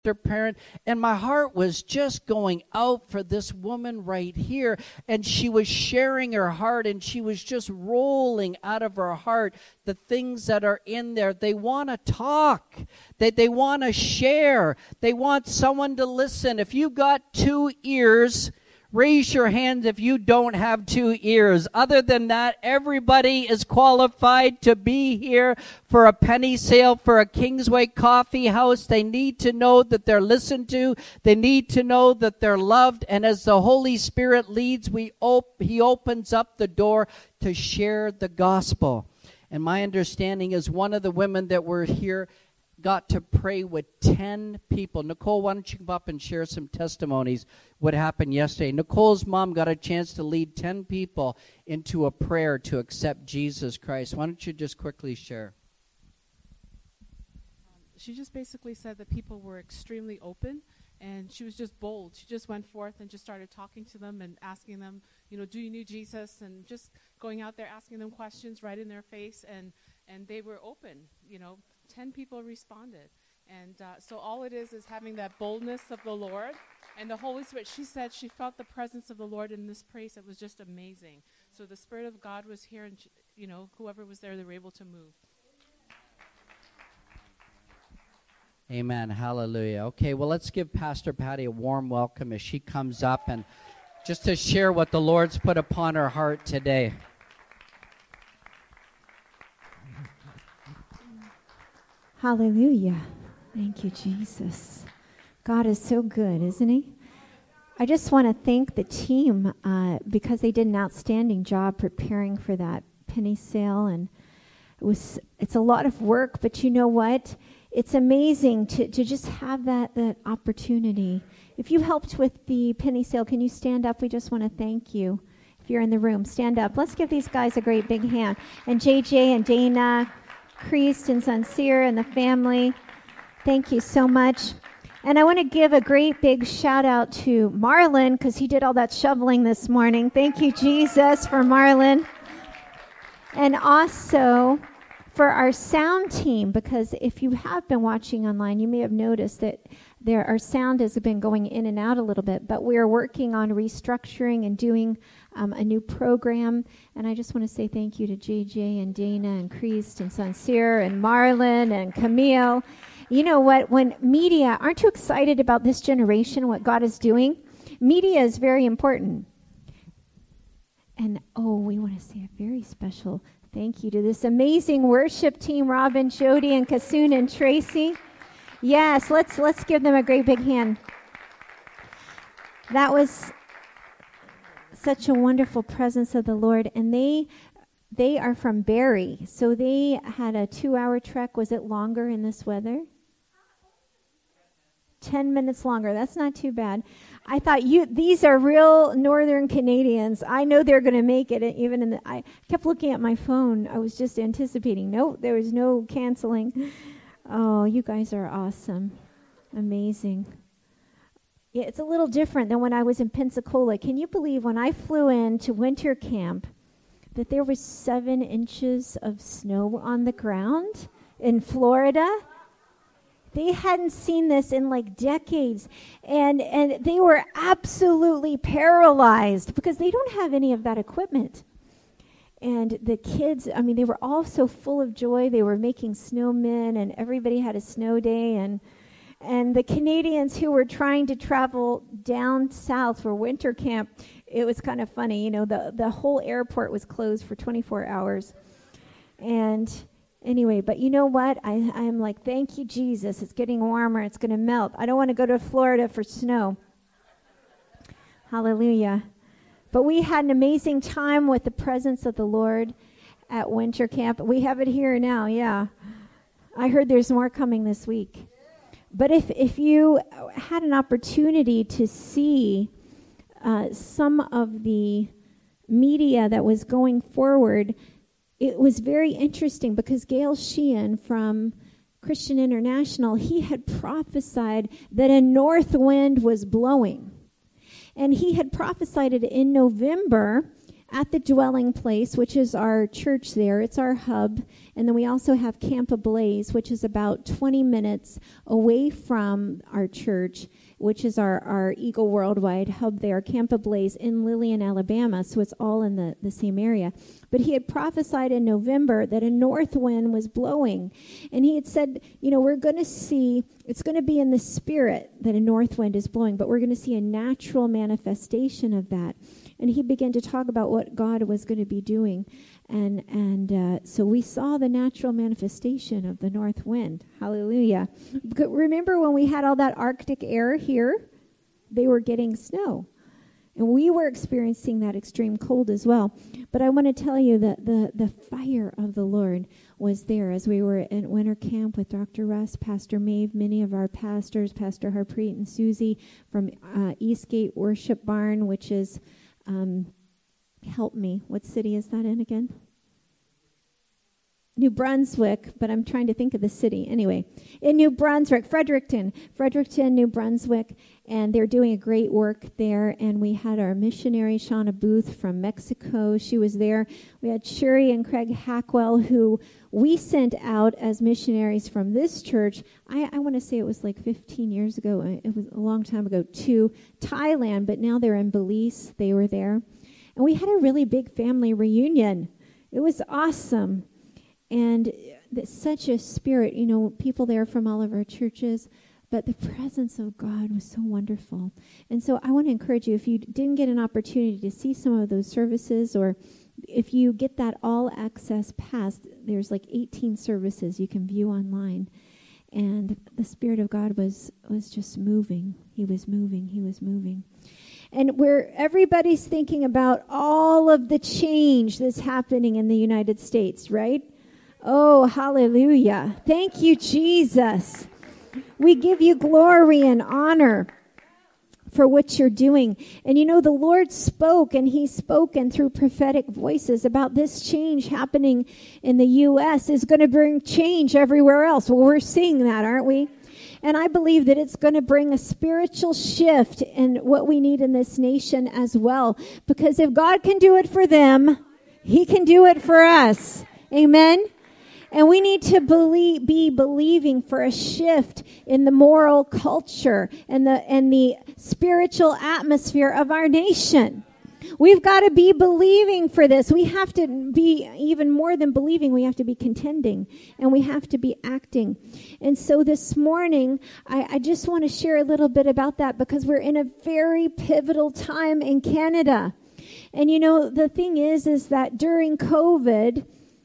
parent, and my heart was just going out for this woman right here, and she was sharing her heart, and she was just rolling out of her heart the things that are in there. They want to talk, they want to share, they want someone to listen. If you've got 2 ears, raise your hand if you don't have 2 ears. Other than that, everybody is qualified to be here for a penny sale for a Kingsway Coffee House. They need to know that they're listened to. They need to know that they're loved. And as the Holy Spirit leads, He opens up the door to share the gospel. And my understanding is one of the women that were here got to pray with 10 people. Nicole, why don't you come up and share some testimonies what happened yesterday. Nicole's mom got a chance to lead 10 people into a prayer to accept Jesus Christ. Why don't you just quickly share? She just basically said that people were extremely open, and she was just bold. She just went forth and just started talking to them and asking them, do you know Jesus? And just going out there asking them questions right in their face, and they were open. 10 people responded. And so all it is having that boldness of the Lord and the Holy Spirit. She said she felt the presence of the Lord in this place. It was just amazing. So the Spirit of God was here, and whoever was there, they were able to move. Amen. Hallelujah. Okay, well, let's give Pastor Patty a warm welcome as she comes up and just to share what the Lord's put upon her heart today. Hallelujah. Thank you, Jesus. God is so good, isn't He? I just want to thank the team because they did an outstanding job preparing for that penny sale, and it's a lot of work, but you know what? It's amazing to just have that opportunity. If you helped with the penny sale, can you stand up? We just want to thank you. If you're in the room, stand up. Let's give these guys a great big hand. And JJ and Dana, Christ and Sincere and the family, thank you so much. And I want to give a great big shout out to Marlon because he did all that shoveling this morning. Thank you, Jesus, for Marlon. And also for our sound team, because if you have been watching online, you may have noticed that our sound has been going in and out a little bit, but we're working on restructuring and doing a new program. And I just want to say thank you to JJ and Dana and Christ and Sincere and Marlon and Camille. You know what? When media, aren't you excited about this generation, what God is doing? Media is very important. And we want to say a very special thank you to this amazing worship team, Robin, Jody, and Kasoon and Tracy. Yes, let's give them a great big hand. That was such a wonderful presence of the Lord, and they are from Barrie, so they had a 2-hour trek. Was it longer in this weather? 10 minutes longer. That's not too bad. I thought these are real Northern Canadians. I know they're going to make it. Even I kept looking at my phone. I was just anticipating. No, there was no canceling. Oh, you guys are awesome. Amazing. Yeah, it's a little different than when I was in Pensacola. Can you believe when I flew into winter camp that there was 7 inches of snow on the ground in Florida? They hadn't seen this in like decades, and they were absolutely paralyzed because they don't have any of that equipment. And the kids, they were all so full of joy. They were making snowmen, and everybody had a snow day. And the Canadians who were trying to travel down south for winter camp, it was kind of funny. The whole airport was closed for 24 hours. And anyway, but you know what? I'm like, thank you, Jesus. It's getting warmer. It's going to melt. I don't want to go to Florida for snow. Hallelujah. But we had an amazing time with the presence of the Lord at winter camp. We have it here now, yeah. I heard there's more coming this week. But if you had an opportunity to see some of the media that was going forward, it was very interesting because Gail Sheehan from Christian International, he had prophesied that a north wind was blowing. And he had prophesied it in November at the Dwelling Place, which is our church there. It's our hub. And then we also have Camp Ablaze, which is about 20 minutes away from our church, which is our Eagle Worldwide hub there, Camp Ablaze in Lillian, Alabama. So it's all in the same area. But he had prophesied in November that a north wind was blowing. And he had said, we're going to see, it's going to be in the spirit that a north wind is blowing, but we're going to see a natural manifestation of that. And he began to talk about what God was going to be doing. And so we saw the natural manifestation of the north wind. Hallelujah. Remember when we had all that Arctic air here? They were getting snow. And we were experiencing that extreme cold as well. But I want to tell you that the fire of the Lord was there as we were in winter camp with Dr. Russ, Pastor Maeve, many of our pastors, Pastor Harpreet and Susie from Eastgate Worship Barn, which is... help me. What city is that in again? New Brunswick, but I'm trying to think of the city. Anyway, in New Brunswick, Fredericton, New Brunswick, and they're doing a great work there. And we had our missionary, Shauna Booth from Mexico. She was there. We had Shuri and Craig Hackwell, who we sent out as missionaries from this church. I want to say it was like 15 years ago. It was a long time ago, to Thailand, but now they're in Belize. They were there. And we had a really big family reunion. It was awesome. And such a spirit, people there from all of our churches. But the presence of God was so wonderful. And so I want to encourage you, if you didn't get an opportunity to see some of those services, or if you get that all-access pass, there's like 18 services you can view online. And the Spirit of God was just moving. He was moving. And where everybody's thinking about all of the change that's happening in the United States, right? Oh, hallelujah. Thank you, Jesus. We give you glory and honor for what you're doing. And the Lord spoke, and He's spoken through prophetic voices about this change happening in the U.S. is going to bring change everywhere else. Well, we're seeing that, aren't we? And I believe that it's going to bring a spiritual shift in what we need in this nation as well. Because if God can do it for them, He can do it for us. Amen? And we need to be believing for a shift in the moral culture and the spiritual atmosphere of our nation. We've got to be believing for this. We have to be, even more than believing, we have to be contending, and we have to be acting. And so this morning, I just want to share a little bit about that, because we're in a very pivotal time in Canada. And the thing is that during COVID,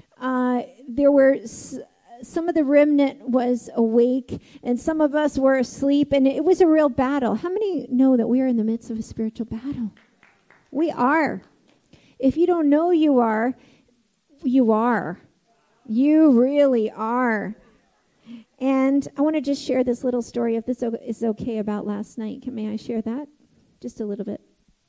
there were some of the remnant was awake, and some of us were asleep, and it was a real battle. How many know that we are in the midst of a spiritual battle? We are. If you don't know you are, you are. You really are. And I want to just share this little story, if this is okay, about last night. May I share that? Just a little bit.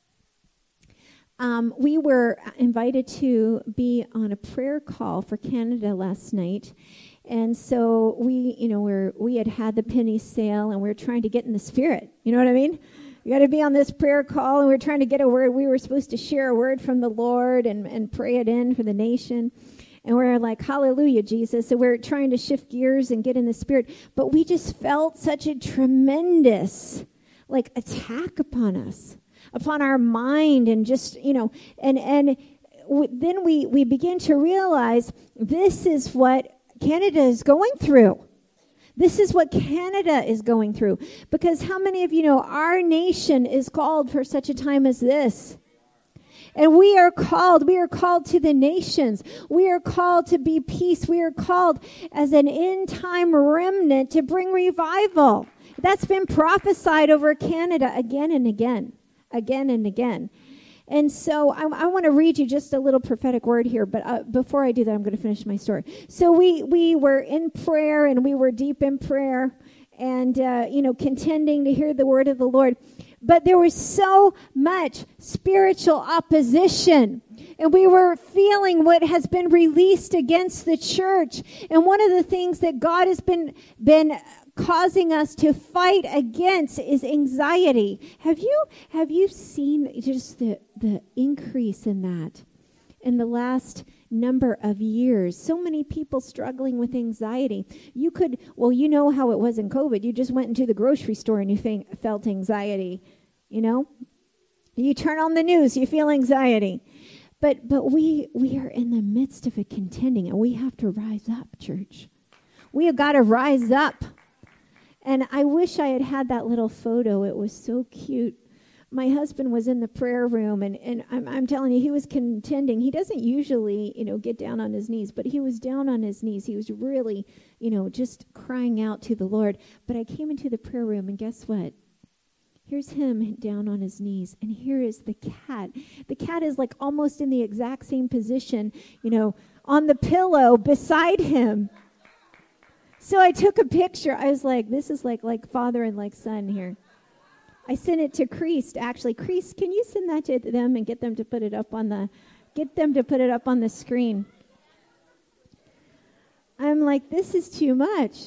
We were invited to be on a prayer call for Canada last night. And so we had the penny sale, and we were trying to get in the spirit. You know what I mean? You got to be on this prayer call, and we're trying to get a word. We were supposed to share a word from the Lord and pray it in for the nation. And we're like, hallelujah, Jesus. So we're trying to shift gears and get in the spirit. But we just felt such a tremendous, attack upon us, upon our mind, and just, then we begin to realize this is what Canada is going through. This is what Canada is going through. Because how many of you know our nation is called for such a time as this? And we are called to the nations. We are called to be peace. We are called as an end-time remnant to bring revival. That's been prophesied over Canada again and again. And so I want to read you just a little prophetic word here, but before I do that, I'm going to finish my story. So we were in prayer, and we were deep in prayer, and contending to hear the word of the Lord. But there was so much spiritual opposition, and we were feeling what has been released against the church. And one of the things that God has been causing us to fight against is anxiety. Have you seen just the increase in that? in the last number of years. So many people struggling with anxiety. You know how it was in COVID. You just went into the grocery store and you felt anxiety, you know? You turn on the news, you feel anxiety. But we are in the midst of a contending, and we have to rise up, church. We have got to rise up. And I wish I had that little photo. It was so cute. My husband was in the prayer room, and I'm telling you, he was contending. He doesn't usually, get down on his knees, but he was down on his knees. He was really, just crying out to the Lord. But I came into the prayer room, and guess what? Here's him down on his knees, and here is the cat. The cat is like almost in the exact same position, on the pillow beside him. So I took a picture. I was like, this is like father and like son here. I sent it to Kreist. Actually, Kreist, can you send that to them and get them to put it up on the screen? I'm like, this is too much.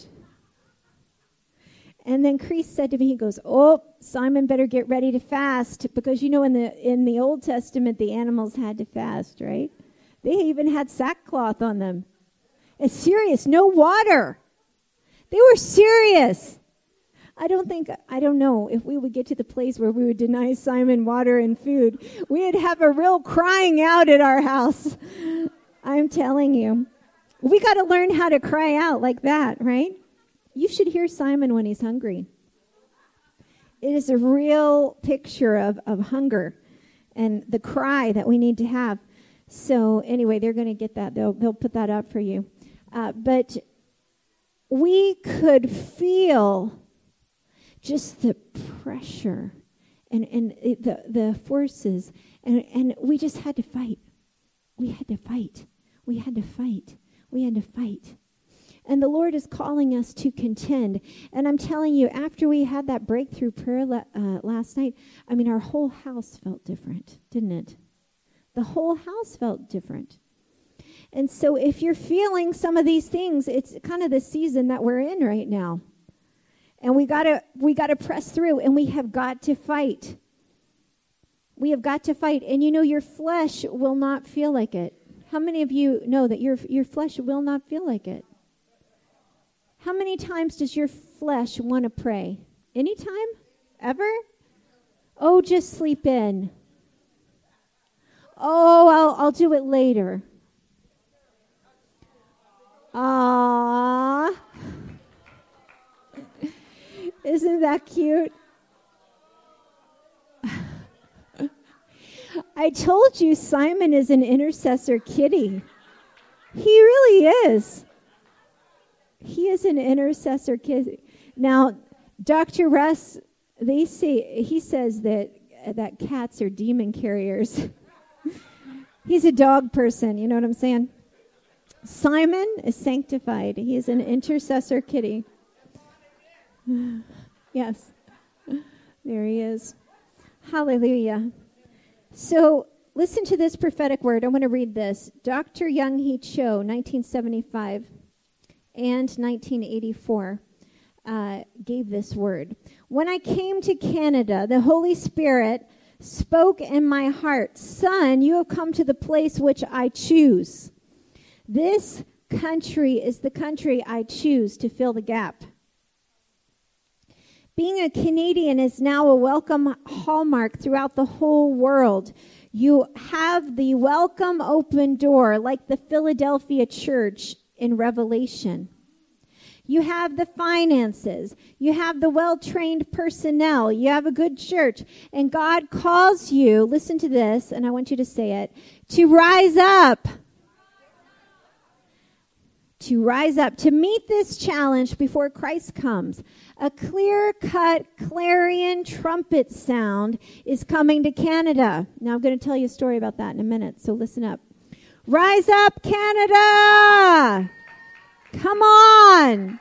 And then Kreist said to me, he goes, "Oh, Simon better get ready to fast," because in the Old Testament the animals had to fast, right? They even had sackcloth on them. It's serious, no water. They were serious. I don't know if we would get to the place where we would deny Simon water and food. We'd have a real crying out at our house. I'm telling you. We got to learn how to cry out like that, right? You should hear Simon when he's hungry. It is a real picture of hunger and the cry that we need to have. So anyway, they're going to get that. They'll put that up for you. But we could feel just the pressure and the forces, and we just had to fight. We had to fight. We had to fight. We had to fight. And the Lord is calling us to contend. And I'm telling you, after we had that breakthrough prayer last night, our whole house felt different, didn't it? The whole house felt different. And so if you're feeling some of these things, it's kind of the season that we're in right now. And we gotta press through, and we have got to fight. We have got to fight. And your flesh will not feel like it. How many of you know that your flesh will not feel like it? How many times does your flesh want to pray? Anytime? Ever? Oh, just sleep in. Oh, I'll do it later. Ah. Isn't that cute? I told you Simon is an intercessor kitty. He really is. He is an intercessor kitty. Now, Dr. Russ, he says that cats are demon carriers. He's a dog person, you know what I'm saying? Simon is sanctified. He is an intercessor kitty. Yes, there he is. Hallelujah. So listen to this prophetic word. I want to read this. Dr. Young Hee Cho, 1975 and 1984, gave this word. When I came to Canada, the Holy Spirit spoke in my heart, "Son, you have come to the place which I choose. This country is the country I choose to fill the gap. Being a Canadian is now a welcome hallmark throughout the whole world. You have the welcome open door like the Philadelphia church in Revelation. You have the finances. You have the well-trained personnel. You have a good church. And God calls you, listen to this, and I want you to say it, to rise up. To rise up, to meet this challenge before Christ comes. A clear-cut clarion trumpet sound is coming to Canada. Now, I'm going to tell you a story about that in a minute, so listen up. Rise up, Canada! Come on!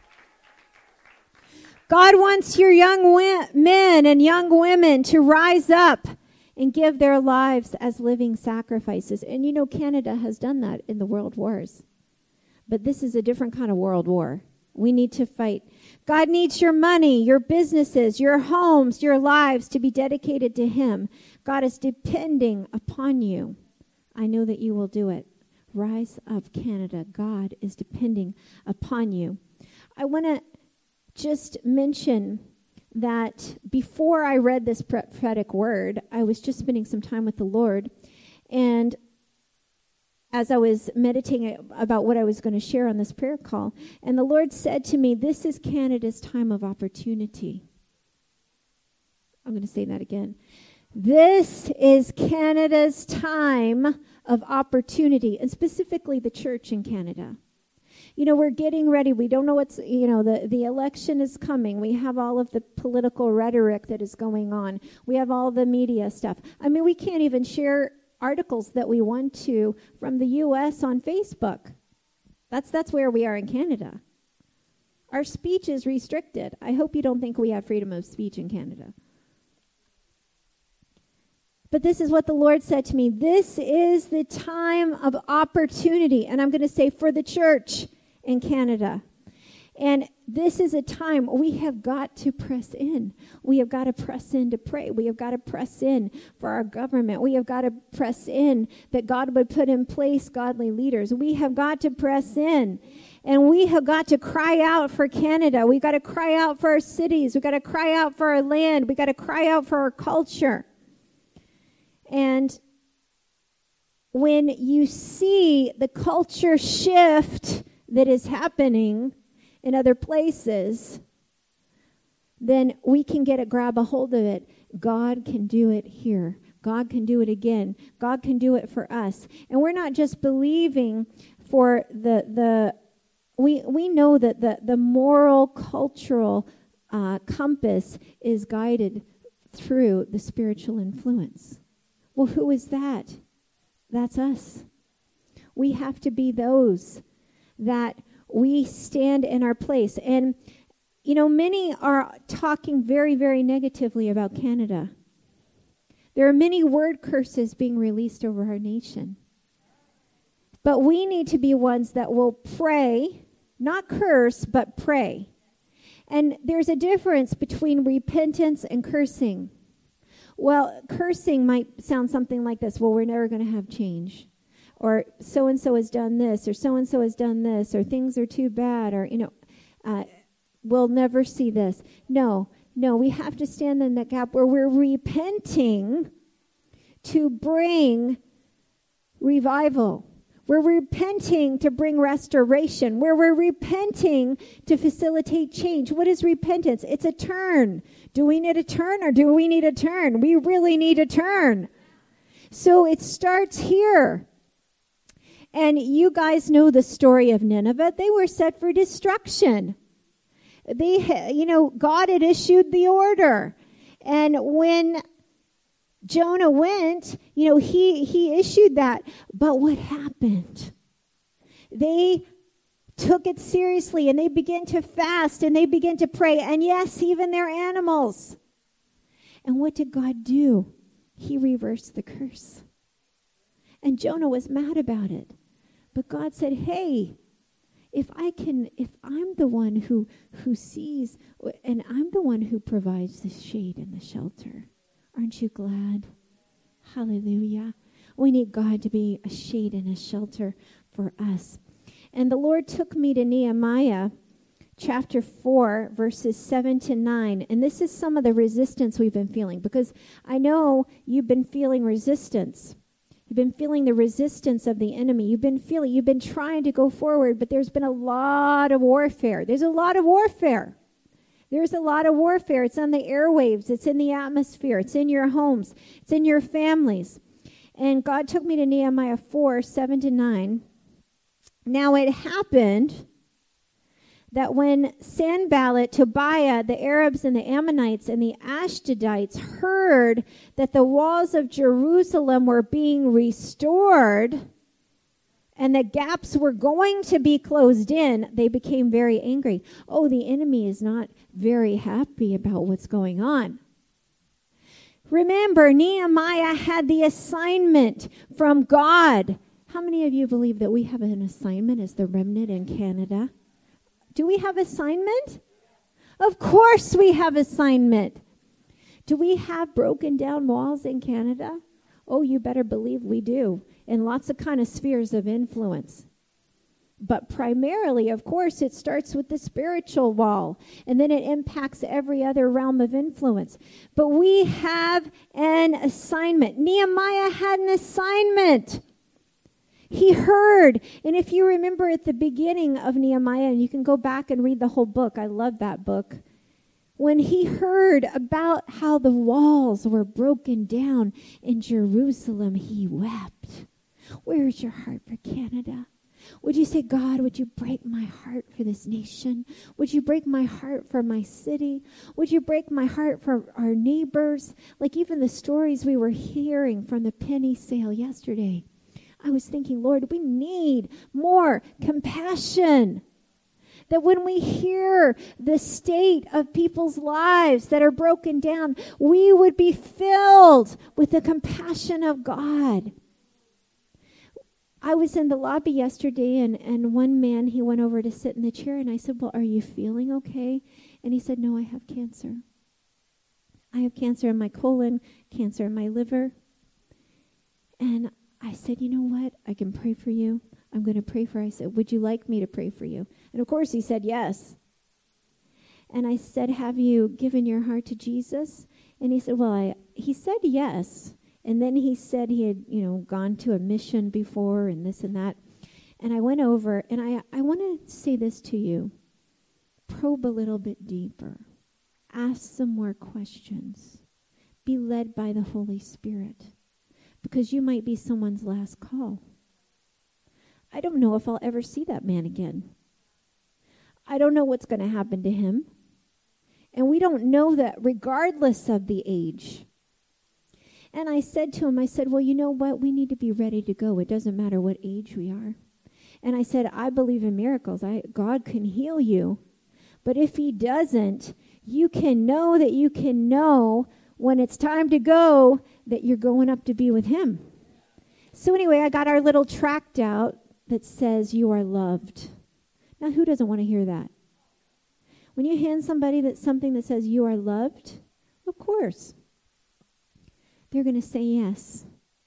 God wants your young men and young women to rise up and give their lives as living sacrifices. And Canada has done that in the world wars. But this is a different kind of world war. We need to fight. God needs your money, your businesses, your homes, your lives to be dedicated to Him. God is depending upon you. I know that you will do it. Rise up, Canada. God is depending upon you. I want to just mention that before I read this prophetic word, I was just spending some time with the Lord. And as I was meditating about what I was going to share on this prayer call, and the Lord said to me, this is Canada's time of opportunity. I'm going to say that again. This is Canada's time of opportunity, and specifically the church in Canada. You know, we're getting ready. We don't know what's, the election is coming. We have all of the political rhetoric that is going on. We have all the media stuff. I mean, we can't even share articles that we want to from the U.S. on Facebook. That's where we are in Canada. Our speech is restricted. I hope you don't think we have freedom of speech in Canada. But this is what the Lord said to me. This is the time of opportunity. And I'm going to say for the church in Canada. And this is a time we have got to press in. We have got to press in to pray. We have got to press in for our government. We have got to press in that God would put in place godly leaders. We have got to press in. And we have got to cry out for Canada. We've got to cry out for our cities. We've got to cry out for our land. We've got to cry out for our culture. And when you see the culture shift that is happening in other places, then we can grab a hold of it. God can do it here. God can do it again. God can do it for us. And we're not just believing for we know that the moral, cultural compass is guided through the spiritual influence. Well, who is that? That's us. We have to be those that we stand in our place. And, many are talking very, very negatively about Canada. There are many word curses being released over our nation. But we need to be ones that will pray, not curse, but pray. And there's a difference between repentance and cursing. Well, cursing might sound something like this. Well, we're never going to have change. Or so-and-so has done this, or so-and-so has done this, or things are too bad, or, we'll never see this. No, we have to stand in that gap where we're repenting to bring revival. We're repenting to bring restoration. Where we're repenting to facilitate change. What is repentance? It's a turn. Do we need a turn or do we need a turn? We really need a turn. So it starts here. And you guys know the story of Nineveh. They were set for destruction. God had issued the order. And when Jonah went, he issued that. But what happened? They took it seriously and they began to fast and they began to pray. And yes, even their animals. And what did God do? He reversed the curse. And Jonah was mad about it. But God said, hey, if I'm the one who sees and I'm the one who provides the shade and the shelter. Aren't you glad? Hallelujah. We need God to be a shade and a shelter for us. And the Lord took me to Nehemiah chapter 4, verses 7 to 9. And this is some of the resistance we've been feeling. Because I know you've been feeling resistance. You've been feeling the resistance of the enemy. You've been trying to go forward, but there's been a lot of warfare. There's a lot of warfare. There's a lot of warfare. It's on the airwaves. It's in the atmosphere. It's in your homes. It's in your families. And God took me to Nehemiah 4, 7 to 9. Now it happened that when Sanballat, Tobiah, the Arabs and the Ammonites and the Ashdodites heard that the walls of Jerusalem were being restored and the gaps were going to be closed in, they became very angry. Oh, the enemy is not very happy about what's going on. Remember, Nehemiah had the assignment from God. How many of you believe that we have an assignment as the remnant in Canada? Do we have assignment? Of course we have assignment. Do we have broken down walls in Canada? Oh, you better believe we do. in lots of kind of spheres of influence. But primarily, of course, it starts with the spiritual wall, and then it impacts every other realm of influence. But we have an assignment. Nehemiah had an assignment. He heard. And if you remember at the beginning of Nehemiah, and you can go back and read the whole book. I love that book. When he heard about how the walls were broken down in Jerusalem, he wept. Where's your heart for Canada? Would you say, God, would you break my heart for this nation? Would you break my heart for my city? Would you break my heart for our neighbors? Like even the stories we were hearing from the penny sale yesterday. I was thinking, Lord, we need more compassion. That when we hear the state of people's lives that are broken down, we would be filled with the compassion of God. I was in the lobby yesterday, and one man, he went over to sit in the chair, and I said, well, are you feeling okay? And he said, no, I have cancer. I have cancer in my colon, cancer in my liver. And I said, you know what? I can pray for you. I'm going to pray for you. I said, would you like me to pray for you? And of course he said yes. And I said, have you given your heart to Jesus? And he said, well, he said yes. And then he said he had, gone to a mission before and this and that. And I went over, and I want to say this to you. Probe a little bit deeper. Ask some more questions. Be led by the Holy Spirit. Because you might be someone's last call. I don't know if I'll ever see that man again. I don't know what's going to happen to him. And we don't know that regardless of the age. And I said to him, well, you know what? We need to be ready to go. It doesn't matter what age we are. And I said, I believe in miracles. God can heal you. But if he doesn't, you can know that you can know when it's time to go that you're going up to be with him. So anyway, I got our little tract out that says, you are loved. Now, who doesn't want to hear that? When you hand somebody something that says, you are loved, of course, they're going to say yes.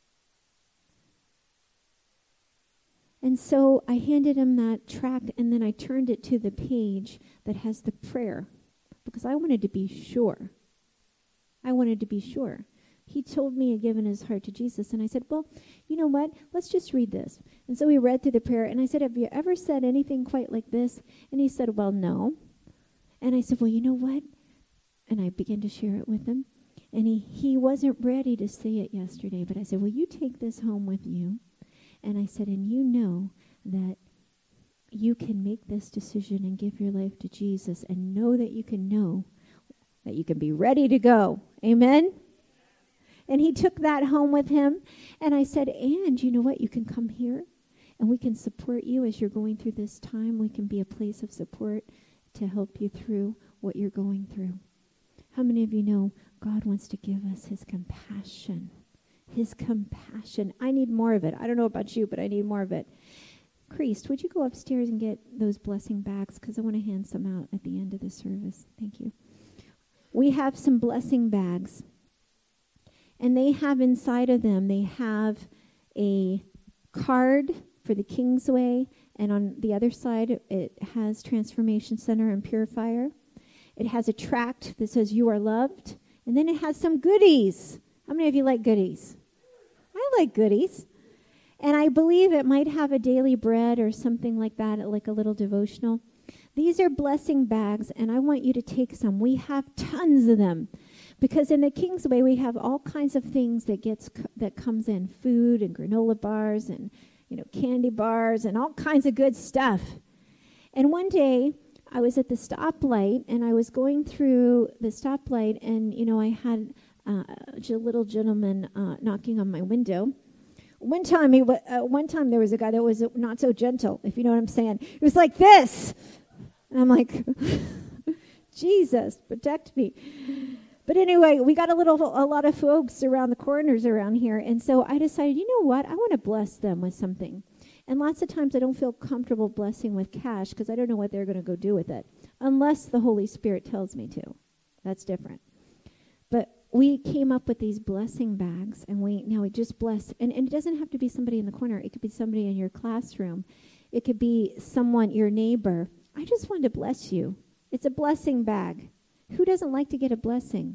And so I handed him that tract, and then I turned it to the page that has the prayer, because I wanted to be sure. He told me he had given his heart to Jesus, and I said, well, you know what? Let's just read this. And so we read through the prayer, and I said, have you ever said anything quite like this? And he said, well, no. And I said, well, you know what? And I began to share it with him. And he wasn't ready to say it yesterday, but I said, well, you take this home with you. And I said, and you know that you can make this decision and give your life to Jesus, and know that you can be ready to go. Amen? And he took that home with him. And I said, and you know what? You can come here, and we can support you as you're going through this time. We can be a place of support to help you through what you're going through. How many of you know God wants to give us his compassion? His compassion. I need more of it. I don't know about you, but I need more of it. Priest, would you go upstairs and get those blessing bags? Because I want to hand some out at the end of the service. Thank you. We have some blessing bags. And they have inside of them, they have a card for the Kingsway. And on the other side, it has Transformation Center and Purifier. It has a tract that says, you are loved. And then it has some goodies. How many of you like goodies? I like goodies. And I believe it might have a daily bread or something like that, like a little devotional. These are blessing bags, and I want you to take some. We have tons of them. Because in the Kingsway, we have all kinds of things that comes in. Food and granola bars and, candy bars and all kinds of good stuff. And one day, I was at the stoplight, and I was going through the stoplight, and, I had a little gentleman knocking on my window. One time there was a guy that was not so gentle, if you know what I'm saying. It was like this. And I'm like, Jesus, protect me. But anyway, we got a lot of folks around the corners around here. And so I decided, you know what? I want to bless them with something. And lots of times I don't feel comfortable blessing with cash because I don't know what they're going to go do with it. Unless the Holy Spirit tells me to. That's different. But we came up with these blessing bags, and we just bless. And it doesn't have to be somebody in the corner. It could be somebody in your classroom. It could be someone, your neighbor. I just wanted to bless you. It's a blessing bag. Who doesn't like to get a blessing?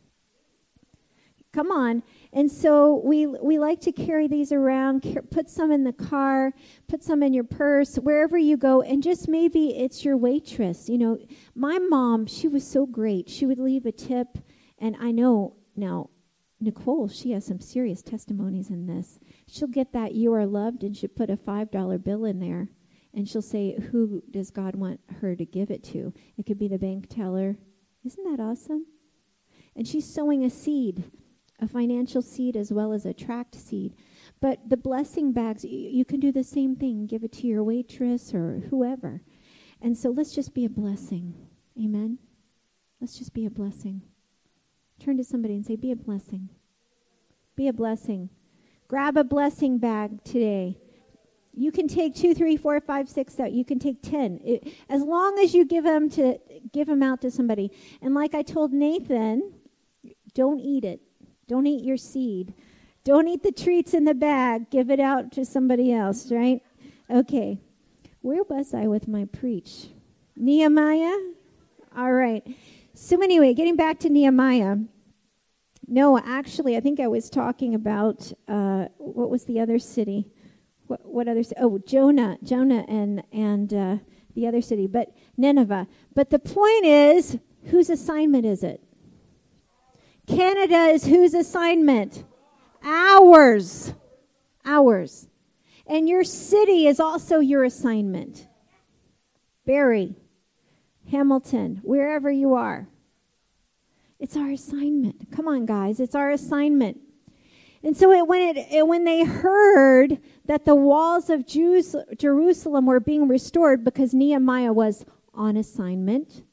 Come on. And so we like to carry these around, put some in the car, put some in your purse, wherever you go, and just maybe it's your waitress. You know, my mom, she was so great. She would leave a tip, and I know now, Nicole, she has some serious testimonies in this. She'll get that "you are loved," and she'll put a $5 bill in there, and she'll say, who does God want her to give it to? It could be the bank teller. Isn't that awesome? And she's sowing a seed, a financial seed as well as a tract seed. But the blessing bags, you can do the same thing. Give it to your waitress or whoever. And so let's just be a blessing. Amen? Let's just be a blessing. Turn to somebody and say, be a blessing. Be a blessing. Grab a blessing bag today. You can take 2, 3, 4, 5, 6 out. You can take 10. As long as you give them out to somebody. And like I told Nathan, don't eat it. Don't eat your seed. Don't eat the treats in the bag. Give it out to somebody else, right? Okay. Where was I with my preach? Nehemiah? All right. So anyway, getting back to Nehemiah. No, actually, I think I was talking about, what was the other city? What other city? Oh, Jonah and the other city, but Nineveh. But the point is, whose assignment is it? Canada is whose assignment? Ours. Ours. And your city is also your assignment. Barrie, Hamilton, wherever you are. It's our assignment. Come on, guys. It's our assignment. And so when they heard that the walls of Jerusalem were being restored because Nehemiah was on assignment,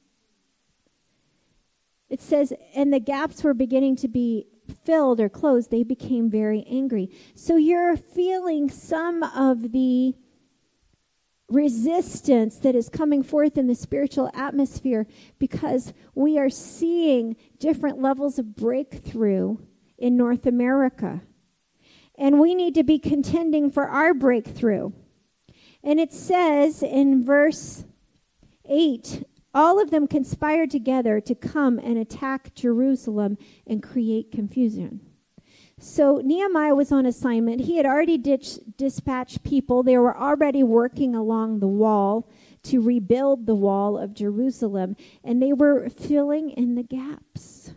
it says, and the gaps were beginning to be filled or closed, they became very angry. So you're feeling some of the resistance that is coming forth in the spiritual atmosphere because we are seeing different levels of breakthrough in North America. And we need to be contending for our breakthrough. And it says in verse 8, all of them conspired together to come and attack Jerusalem and create confusion. So Nehemiah was on assignment. He had already dispatched people. They were already working along the wall to rebuild the wall of Jerusalem, and they were filling in the gaps.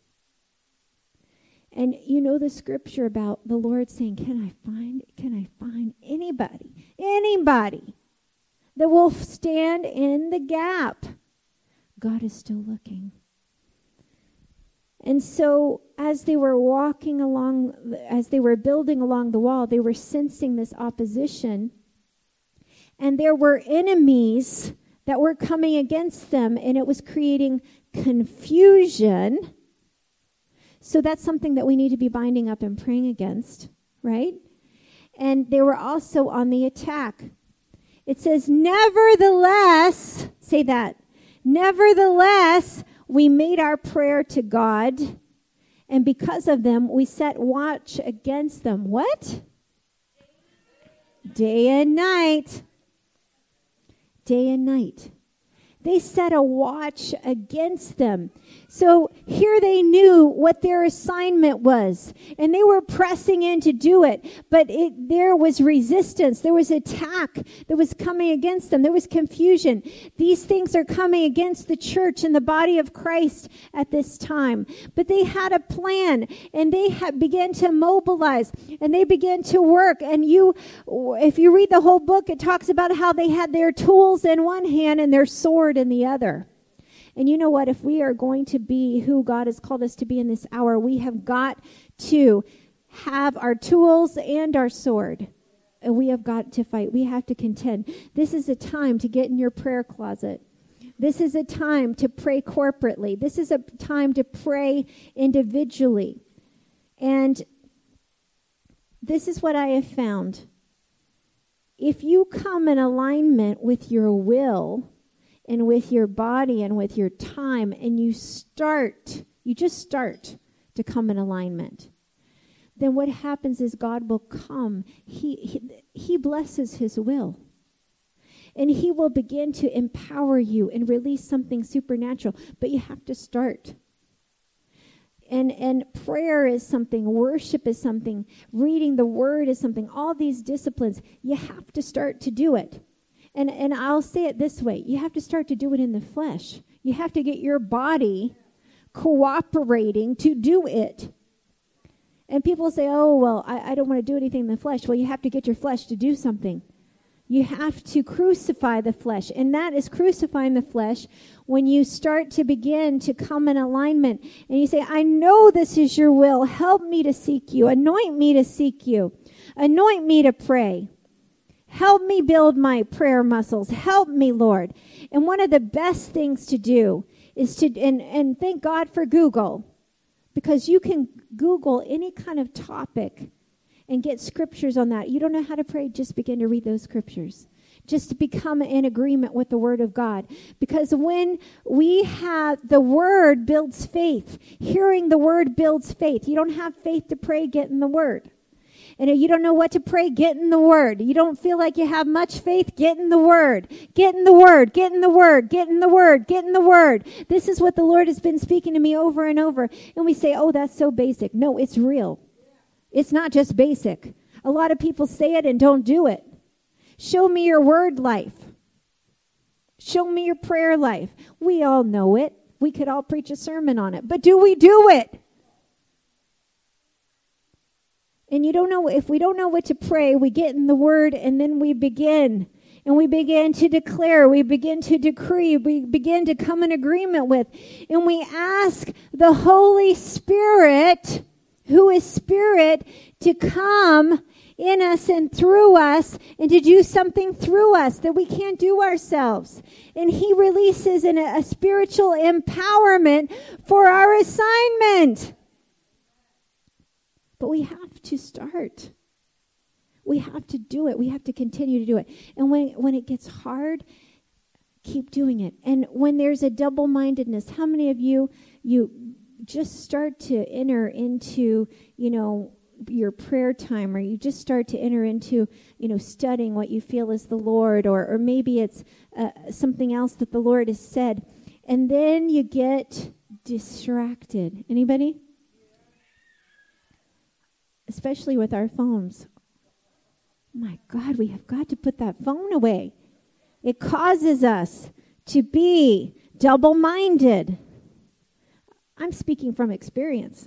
And you know the scripture about the Lord saying, can I find anybody that will stand in the gap? God is still looking. And so as they were walking along, as they were building along the wall, they were sensing this opposition. And there were enemies that were coming against them, and it was creating confusion. So that's something that we need to be binding up and praying against, right? And they were also on the attack. It says, nevertheless, say that, nevertheless, we made our prayer to God, and because of them, we set watch against them. What? Day and night. Day and night. They set a watch against them. So here they knew what their assignment was, and they were pressing in to do it. But there was resistance. There was attack that was coming against them. There was confusion. These things are coming against the church and the body of Christ at this time. But they had a plan, and they began to mobilize, and they began to work. And if you read the whole book, it talks about how they had their tools in one hand and their sword in the other. And you know what? If we are going to be who God has called us to be in this hour, we have got to have our tools and our sword. And we have got to fight. We have to contend. This is a time to get in your prayer closet. This is a time to pray corporately. This is a time to pray individually. And this is what I have found. If you come in alignment with your will and with your body and with your time, and you just start to come in alignment, then what happens is God will come. He blesses his will. And he will begin to empower you and release something supernatural. But you have to start. And prayer is something, worship is something, reading the word is something, all these disciplines, you have to start to do it. And I'll say it this way, you have to start to do it in the flesh. You have to get your body cooperating to do it. And people say, oh, well, I don't want to do anything in the flesh. Well, you have to get your flesh to do something. You have to crucify the flesh. And that is crucifying the flesh when you start to begin to come in alignment. And you say, I know this is your will. Help me to seek you. Anoint me to seek you. Anoint me to pray. Help me build my prayer muscles. Help me, Lord. And one of the best things to do is to, and thank God for Google, because you can Google any kind of topic and get scriptures on that. You don't know how to pray, just begin to read those scriptures. Just to become in agreement with the word of God. Because when we have, the word builds faith. Hearing the word builds faith. You don't have faith to pray, get in the word. And if you don't know what to pray, get in the word. You don't feel like you have much faith, get in the word. Get in the word, get in the word, get in the word, get in the word. This is what the Lord has been speaking to me over and over. And we say, oh, that's so basic. No, it's real. It's not just basic. A lot of people say it and don't do it. Show me your word life. Show me your prayer life. We all know it. We could all preach a sermon on it. But do we do it? And you don't know, if we don't know what to pray, we get in the word and then we begin. And we begin to declare, we begin to decree, we begin to come in agreement with. And we ask the Holy Spirit, who is Spirit, to come in us and through us and to do something through us that we can't do ourselves. And he releases a spiritual empowerment for our assignment. But we have to start. We have to do it. We have to continue to do it. And when it gets hard, keep doing it. And when there's a double-mindedness, how many of you just start to enter into, your prayer time, or you just start to enter into, studying what you feel is the Lord, or maybe it's something else that the Lord has said, and then you get distracted. Anybody? Especially with our phones. My God, we have got to put that phone away. It causes us to be double-minded. I'm speaking from experience.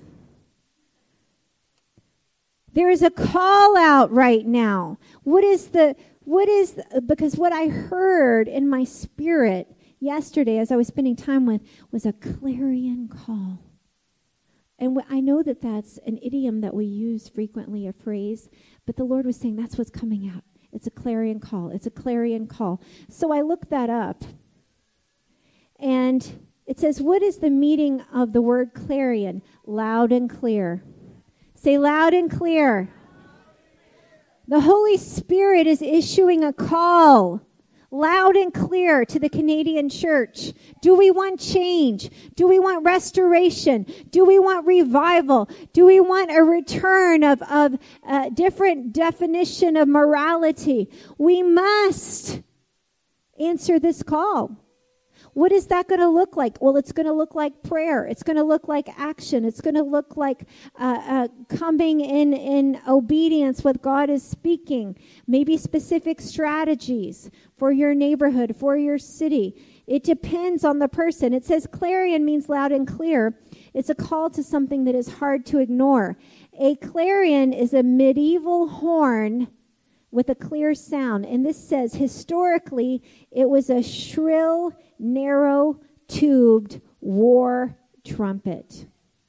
There is a call out right now. Because what I heard in my spirit yesterday as I was spending time with was a clarion call. And I know that that's an idiom that we use frequently, a phrase, but the Lord was saying that's what's coming out. It's a clarion call. It's a clarion call. So I looked that up, and it says, what is the meaning of the word clarion? Loud and clear. Say loud and clear. The Holy Spirit is issuing a call, loud and clear, to the Canadian church. Do we want change? Do we want restoration? Do we want revival? Do we want a return of a different definition of morality? We must answer this call. What is that going to look like? Well, it's going to look like prayer. It's going to look like action. It's going to look like coming in obedience what God is speaking. Maybe specific strategies for your neighborhood, for your city. It depends on the person. It says clarion means loud and clear. It's a call to something that is hard to ignore. A clarion is a medieval horn with a clear sound. And this says, historically, it was a shrill, narrow-tubed war trumpet.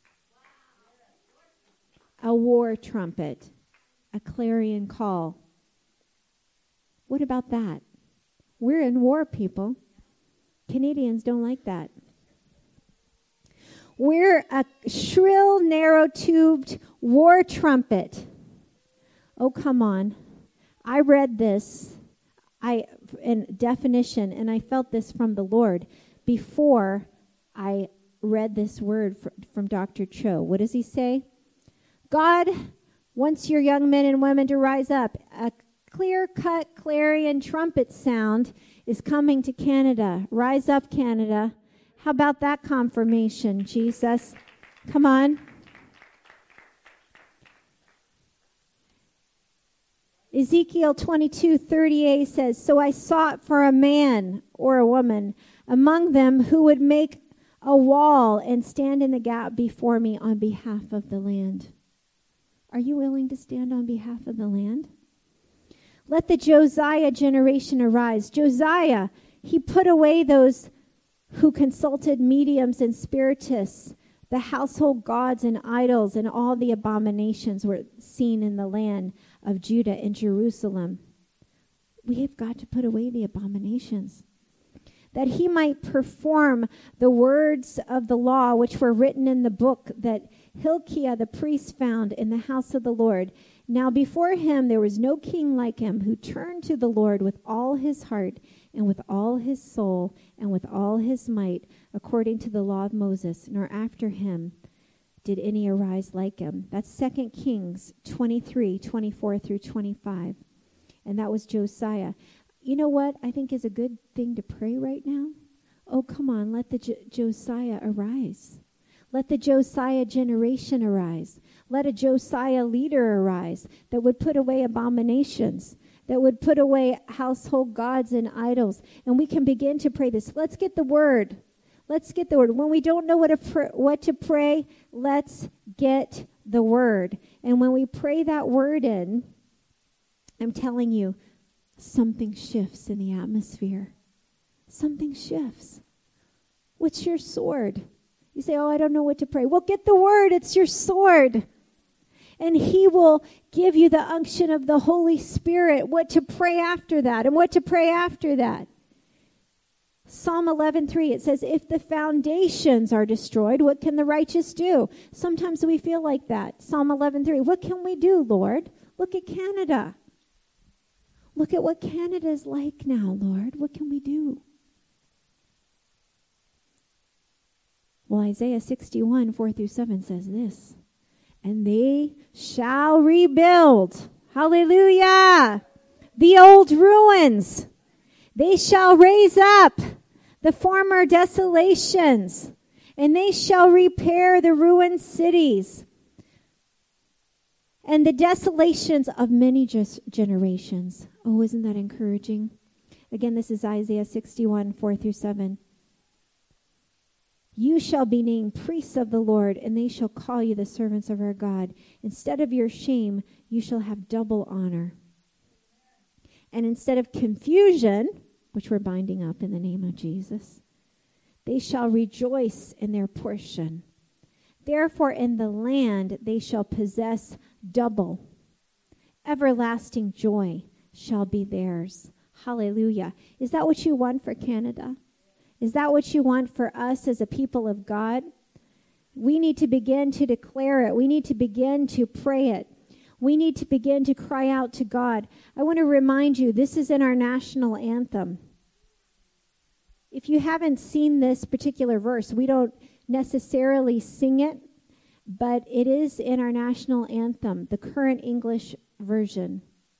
A war trumpet. A clarion call. What about that? We're in war, people. Canadians don't like that. We're a shrill, narrow-tubed war trumpet. Oh, come on. I read this in definition, and I felt this from the Lord before I read this word from Dr. Cho. What does he say? God wants your young men and women to rise up. A clear-cut clarion trumpet sound is coming to Canada. Rise up, Canada. How about that confirmation, Jesus? Come on. Ezekiel 22:38 says, "So I sought for a man or a woman among them who would make a wall and stand in the gap before me on behalf of the land." Are you willing to stand on behalf of the land? Let the Josiah generation arise. Josiah, he put away those who consulted mediums and spiritists, the household gods and idols, and all the abominations were seen in the land of Judah and Jerusalem. We have got to put away the abominations, that he might perform the words of the law which were written in the book that Hilkiah the priest found in the house of the Lord. Now before him there was no king like him, who turned to the Lord with all his heart and with all his soul and with all his might, according to the law of Moses, nor after him did any arise like him. That's 2 Kings 23:24 through 25. And that was Josiah. You know what I think is a good thing to pray right now? Oh, come on, let the Josiah arise. Let the Josiah generation arise. Let a Josiah leader arise that would put away abominations, that would put away household gods and idols. And we can begin to pray this. Let's get the word. Let's get the word. When we don't know what to pray, let's get the word. And when we pray that word in, I'm telling you, something shifts in the atmosphere. Something shifts. What's your sword? You say, oh, I don't know what to pray. Well, get the word. It's your sword. And he will give you the unction of the Holy Spirit, what to pray after that and what to pray after that. Psalm 11:3, it says, if the foundations are destroyed, what can the righteous do? Sometimes we feel like that. Psalm 11:3, what can we do, Lord? Look at Canada. Look at what Canada is like now, Lord. What can we do? Well, Isaiah 61:4-7 says this, and they shall rebuild, hallelujah, the old ruins. They shall raise up the former desolations, and they shall repair the ruined cities and the desolations of many generations. Oh, isn't that encouraging? Again, this is Isaiah 61:4-7. You shall be named priests of the Lord, and they shall call you the servants of our God. Instead of your shame, you shall have double honor. And instead of confusion, which we're binding up in the name of Jesus, they shall rejoice in their portion. Therefore, in the land they shall possess double. Everlasting joy shall be theirs. Hallelujah. Is that what you want for Canada? Is that what you want for us as a people of God? We need to begin to declare it. We need to begin to pray it. We need to begin to cry out to God. I want to remind you, this is in our national anthem. If you haven't seen this particular verse, we don't necessarily sing it, but it is in our national anthem, the current English version.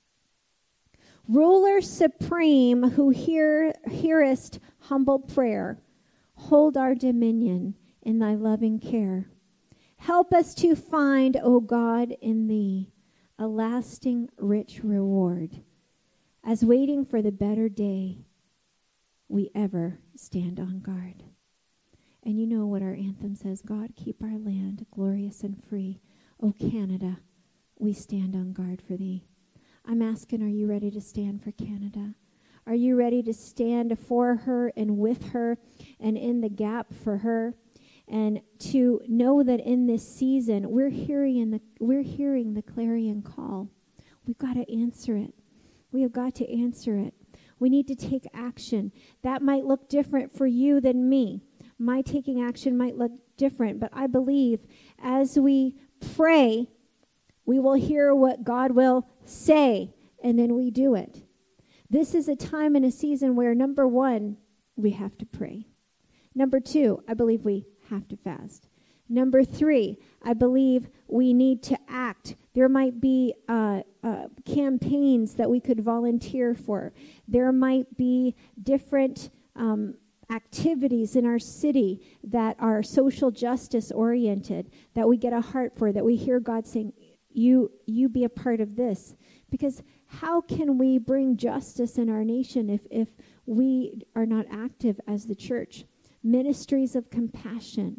Ruler supreme, who hearest humble prayer, hold our dominion in thy loving care. Help us to find, O God, in thee a lasting rich reward, as waiting for the better day we ever stand on guard. And you know what our anthem says, God, keep our land glorious and free. O Canada, we stand on guard for thee. I'm asking, are you ready to stand for Canada? Are you ready to stand for her and with her and in the gap for her? And to know that in this season, we're hearing the clarion call. We've got to answer it. We have got to answer it. We need to take action. That might look different for you than me. My taking action might look different, but I believe as we pray, we will hear what God will say, and then we do it. This is a time and a season where, number one, we have to pray. Number two, I believe we have to fast. Number 3, I believe we need to act. There might be campaigns that we could volunteer for. There might be different activities in our city that are social justice oriented, that we get a heart for, that we hear God saying, you be a part of this. Because how can we bring justice in our nation if we are not active as the church? Ministries of compassion,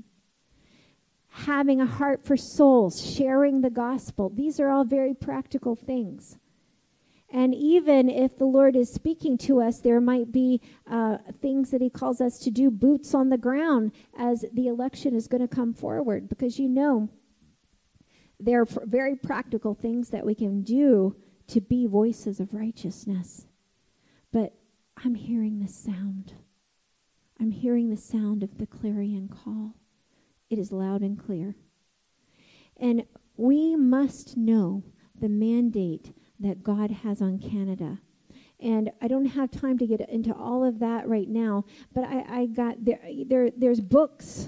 having a heart for souls, sharing the gospel. These are all very practical things. And even if the Lord is speaking to us, there might be things that he calls us to do, boots on the ground, as the election is going to come forward. Because there are very practical things that we can do to be voices of righteousness. But I'm hearing the sound. I'm hearing the sound of the clarion call. It is loud and clear. And we must know the mandate that God has on Canada. And I don't have time to get into all of that right now, but I got there's books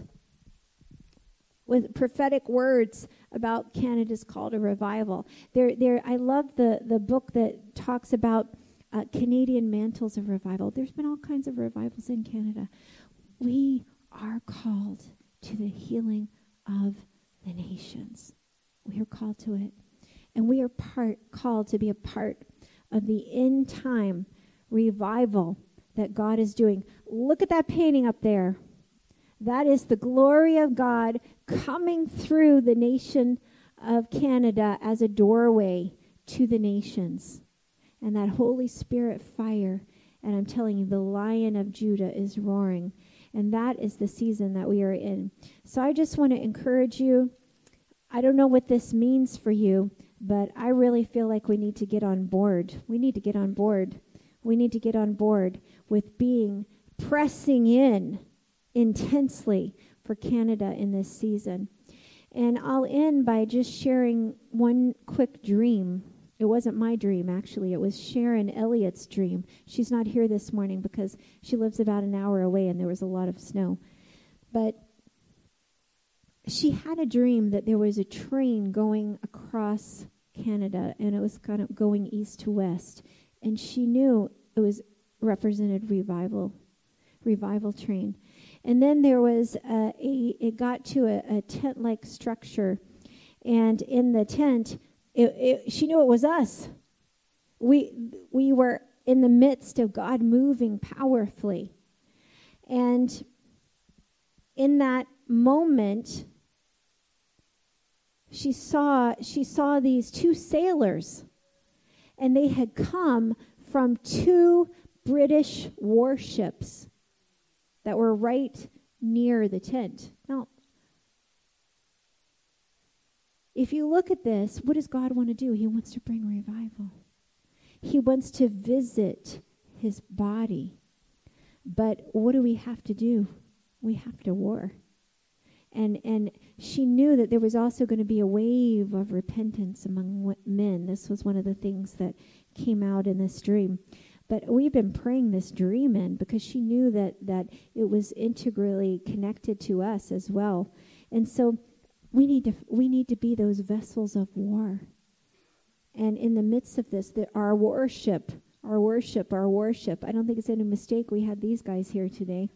with prophetic words about Canada's call to revival. I love the book that talks about Canadian mantles of revival. There's been all kinds of revivals in Canada. We are called to the healing of the nations. We are called to it. And we are called to be a part of the end time revival that God is doing. Look at that painting up there. That is the glory of God coming through the nation of Canada as a doorway to the nations. And that Holy Spirit fire. And I'm telling you, the Lion of Judah is roaring. And that is the season that we are in. So I just want to encourage you. I don't know what this means for you, but I really feel like we need to get on board. We need to get on board. We need to get on board with pressing in intensely for Canada in this season. And I'll end by just sharing one quick dream. It wasn't my dream, actually. It was Sharon Elliott's dream. She's not here this morning because she lives about an hour away and there was a lot of snow. But she had a dream that there was a train going across Canada and it was kind of going east to west. And she knew it represented revival train. And then there was it got to a tent-like structure. And in the tent, she knew it was us. We were in the midst of God moving powerfully. And in that moment, she saw these 2 sailors. And they had come from 2 British warships that were right near the tent. Now, if you look at this, what does God want to do? He wants to bring revival. He wants to visit his body. But what do we have to do? We have to war. And she knew that there was also going to be a wave of repentance among men. This was one of the things that came out in this dream. But we've been praying this dream in because she knew that it was integrally connected to us as well. And so we need to be those vessels of war. And in the midst of this, our worship. I don't think it's any mistake we had these guys here today.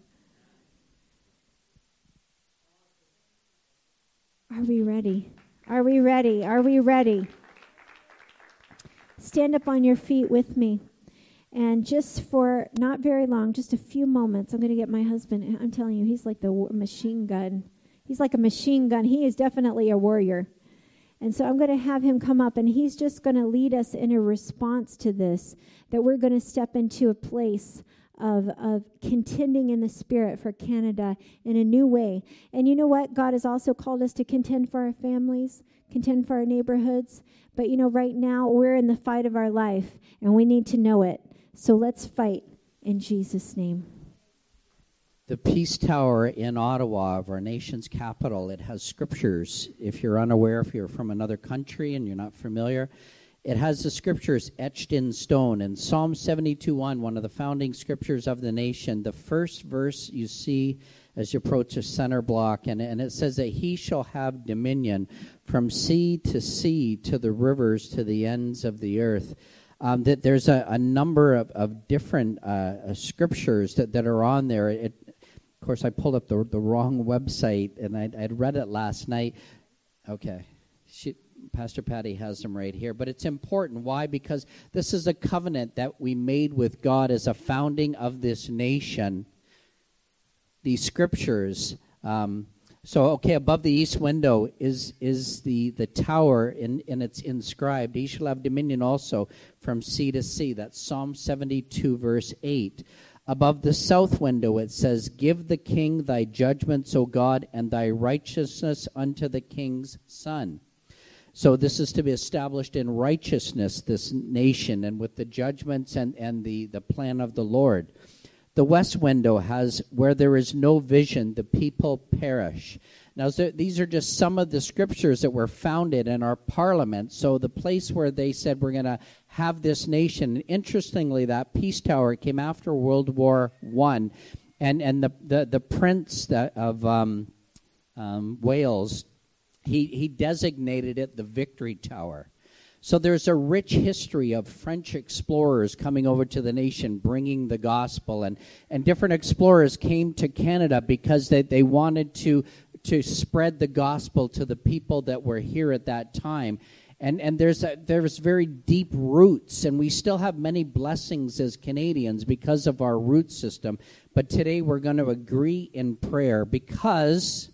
Are we ready? Are we ready? Are we ready? Stand up on your feet with me. And just for not very long, just a few moments, I'm going to get my husband. I'm telling you, he's like the machine gun. He's like a machine gun. He is definitely a warrior. And so I'm going to have him come up, and he's just going to lead us in a response to this, that we're going to step into a place of contending in the Spirit for Canada in a new way. And you know what? God has also called us to contend for our families, contend for our neighborhoods. But, right now we're in the fight of our life, and we need to know it. So let's fight in Jesus' name. The Peace Tower in Ottawa, of our nation's capital, it has scriptures. If you're unaware, if you're from another country and you're not familiar, it has the scriptures etched in stone. In Psalm 72:1, one of the founding scriptures of the nation, the first verse you see as you approach the center block, and it says that he shall have dominion from sea to the rivers to the ends of the earth. That there's a number of different scriptures that are on there. Of course, I pulled up the wrong website, and I'd read it last night. Okay. Pastor Patty has them right here. But it's important. Why? Because this is a covenant that we made with God as a founding of this nation. These scriptures. Above the east window is the tower, and it's inscribed. He shall have dominion also from sea to sea. That's Psalm 72, verse 8. Above the south window it says, give the king thy judgments, O God, and thy righteousness unto the king's son. So this is to be established in righteousness, this nation, and with the judgments and the plan of the Lord. The west window has, where there is no vision, the people perish. Now, these are just some of the scriptures that were founded in our parliament. So the place where they said we're going to have this nation, interestingly, that peace tower came after World War I. And the prince of Wales, he designated it the Victory Tower. So there's a rich history of French explorers coming over to the nation, bringing the gospel, and different explorers came to Canada because they wanted to spread the gospel to the people that were here at that time. And there's very deep roots, and we still have many blessings as Canadians because of our root system. But today we're going to agree in prayer because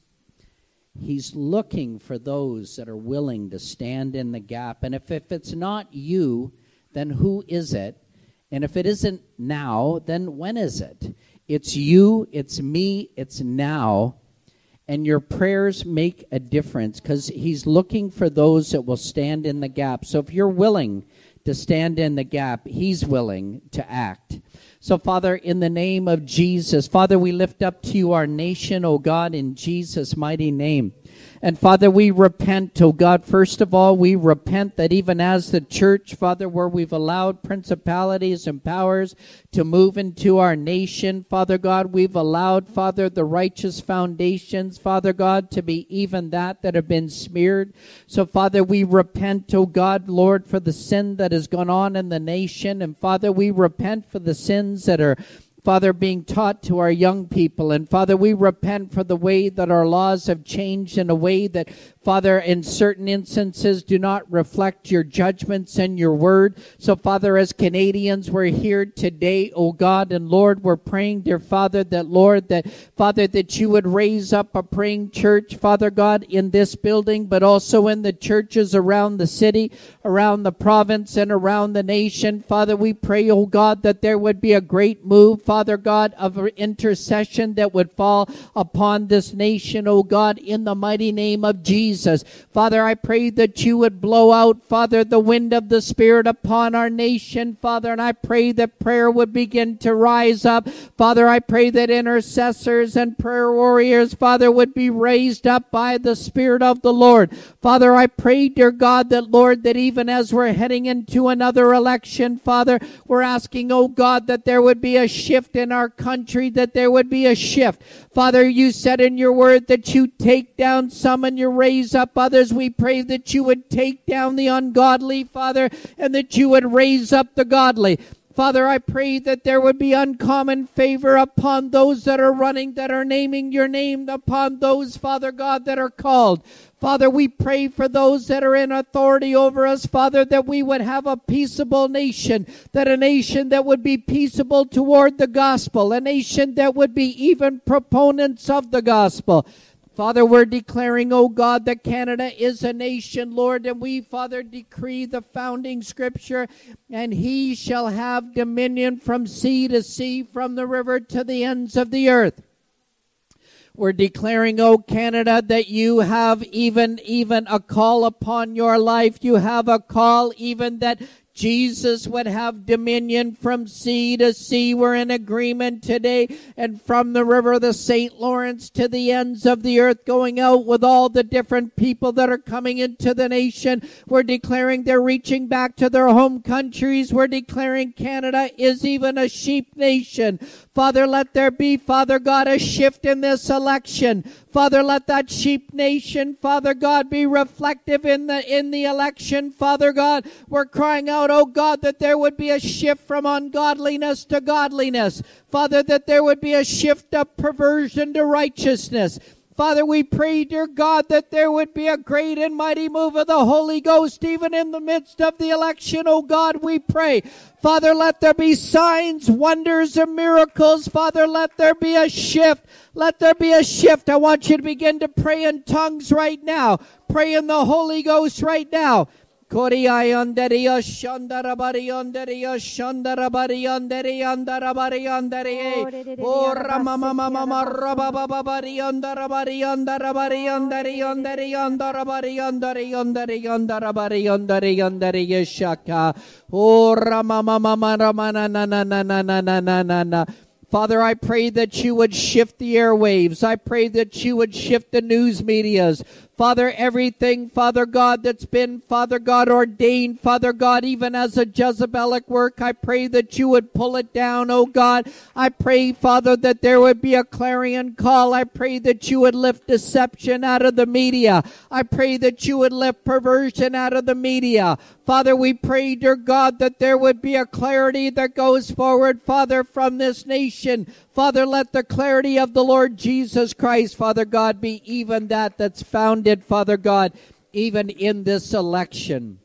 He's looking for those that are willing to stand in the gap. And if it's not you, then who is it? And if it isn't now, then when is it? It's you, it's me, it's now. And your prayers make a difference because He's looking for those that will stand in the gap. So if you're willing to stand in the gap, He's willing to act. So, Father, in the name of Jesus, Father, we lift up to you our nation, O God, in Jesus' mighty name. And, Father, we repent, O God, first of all, we repent that even as the church, Father, where we've allowed principalities and powers to move into our nation, Father God, we've allowed, Father, the righteous foundations, Father God, to be even that have been smeared. So, Father, we repent, O God, Lord, for the sin that has gone on in the nation. And, Father, we repent for the sins that are, Father, being taught to our young people. And, Father, we repent for the way that our laws have changed in a way that, Father, in certain instances do not reflect your judgments and your word. So, Father, as Canadians, we're here today, oh God, and Lord, we're praying, dear Father, that, Lord, that, Father, that you would raise up a praying church, Father God, in this building, but also in the churches around the city, around the province, and around the nation. Father, we pray, oh God, that there would be a great move, Father God, of intercession that would fall upon this nation, oh God, in the mighty name of Jesus. Father, I pray that you would blow out, Father, the wind of the Spirit upon our nation, Father, and I pray that prayer would begin to rise up. Father, I pray that intercessors and prayer warriors, Father, would be raised up by the Spirit of the Lord. Father, I pray, dear God, that, Lord, that even as we're heading into another election, Father, we're asking, oh God, that there would be a shift in our country, that there would be a shift. Father, you said in your word that you take down some and you raise up others. We pray that you would take down the ungodly, Father, and that you would raise up the godly. Father, I pray that there would be uncommon favor upon those that are running, that are naming your name, upon those, Father God, that are called. Father, we pray for those that are in authority over us, Father, that we would have a peaceable nation, that a nation that would be peaceable toward the gospel, a nation that would be even proponents of the gospel. Father, we're declaring, oh God, that Canada is a nation, Lord, and we, Father, decree the founding scripture, and he shall have dominion from sea to sea, from the river to the ends of the earth. We're declaring, oh Canada, that you have even a call upon your life. You have a call even that Jesus would have dominion from sea to sea. We're in agreement today, and from the river of the St. Lawrence to the ends of the earth, going out with all the different people that are coming into the nation. We're declaring they're reaching back to their home countries. We're declaring Canada is even a sheep nation. Father, let there be, Father God, a shift in this election. Father, let that sheep nation, Father God, be reflective in the election. Father God, we're crying out, oh God, that there would be a shift from ungodliness to godliness. Father, that there would be a shift of perversion to righteousness. Father, we pray, dear God, that there would be a great and mighty move of the Holy Ghost even in the midst of the election. Oh God, we pray. Father, let there be signs, wonders, and miracles. Father, let there be a shift. Let there be a shift. I want you to begin to pray in tongues right now. Pray in the Holy Ghost right now. Koriayandaria Shandarabariondaria Shandarabariandariandarabariondaria Ora mama mama rabababariandarabariondarabariandariandarabariondaria Shaka Ora mama mama ramana na na na na na na na na. Father, I pray that you would shift the airwaves. I pray that you would shift the news medias. Father, everything, Father God, that's been, Father God, ordained, Father God, even as a Jezebelic work, I pray that you would pull it down, oh God. I pray, Father, that there would be a clarion call. I pray that you would lift deception out of the media. I pray that you would lift perversion out of the media. Father, we pray, dear God, that there would be a clarity that goes forward, Father, from this nation. Father, let the clarity of the Lord Jesus Christ, Father God, be even that's founded, Father God, even in this election.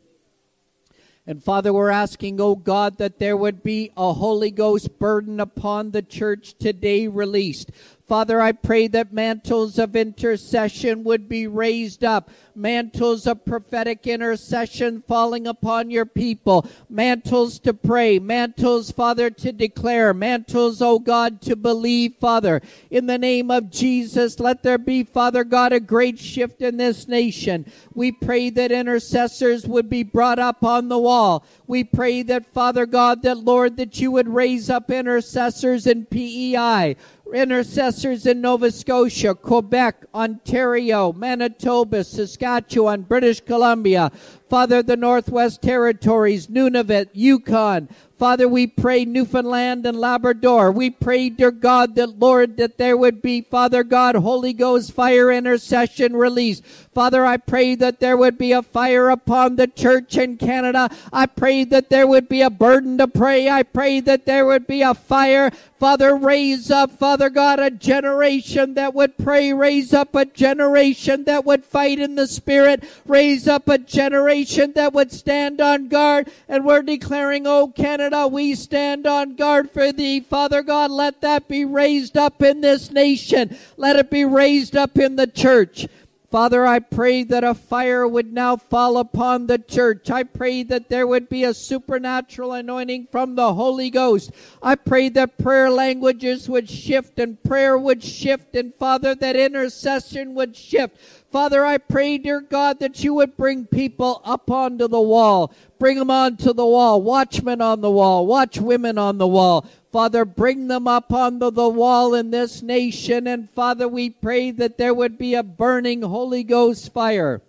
And Father, we're asking, oh God, that there would be a Holy Ghost burden upon the church today released. Father, I pray that mantles of intercession would be raised up. Mantles of prophetic intercession falling upon your people. Mantles to pray. Mantles, Father, to declare. Mantles, oh God, to believe, Father. In the name of Jesus, let there be, Father God, a great shift in this nation. We pray that intercessors would be brought up on the wall. We pray that, Father God, that, Lord, that you would raise up intercessors in PEI. Intercessors in Nova Scotia, Quebec, Ontario, Manitoba, Saskatchewan, British Columbia, Father, the Northwest Territories, Nunavut, Yukon. Father, we pray Newfoundland and Labrador. We pray, dear God, that, Lord, that there would be, Father God, Holy Ghost fire intercession release. Father, I pray that there would be a fire upon the church in Canada. I pray that there would be a burden to pray. I pray that there would be a fire. Father, raise up, Father God, a generation that would pray. Raise up a generation that would fight in the Spirit. Raise up a generation that would stand on guard. And we're declaring, oh Canada, we stand on guard for thee. Father God, let that be raised up in this nation. Let it be raised up in the church. Father, I pray that a fire would now fall upon the church. I pray that there would be a supernatural anointing from the Holy Ghost. I pray that prayer languages would shift and prayer would shift, and Father, that intercession would shift. Father, I pray, dear God, that you would bring people up onto the wall. Bring them onto the wall. Watchmen on the wall. Watchwomen on the wall. Father, bring them up onto the wall in this nation. And Father, we pray that there would be a burning Holy Ghost fire.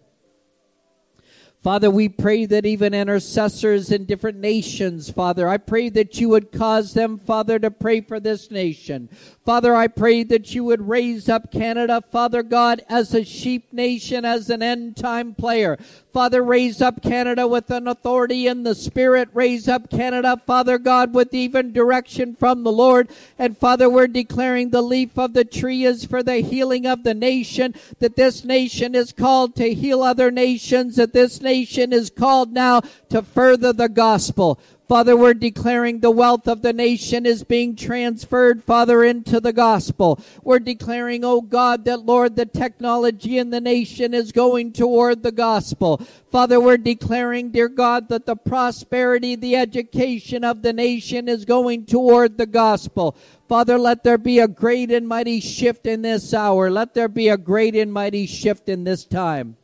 Father, we pray that even intercessors in different nations, Father, I pray that you would cause them, Father, to pray for this nation. Father, I pray that you would raise up Canada, Father God, as a sheep nation, as an end-time player. Father, raise up Canada with an authority in the Spirit. Raise up Canada, Father God, with even direction from the Lord. And Father, we're declaring the leaf of the tree is for the healing of the nation, that this nation is called to heal other nations, that this nation is called now to further the gospel. Father, we're declaring the wealth of the nation is being transferred, Father, into the gospel. We're declaring, oh God, that, Lord, the technology in the nation is going toward the gospel. Father, we're declaring, dear God, that the prosperity, the education of the nation is going toward the gospel. Father, let there be a great and mighty shift in this hour. Let there be a great and mighty shift in this time.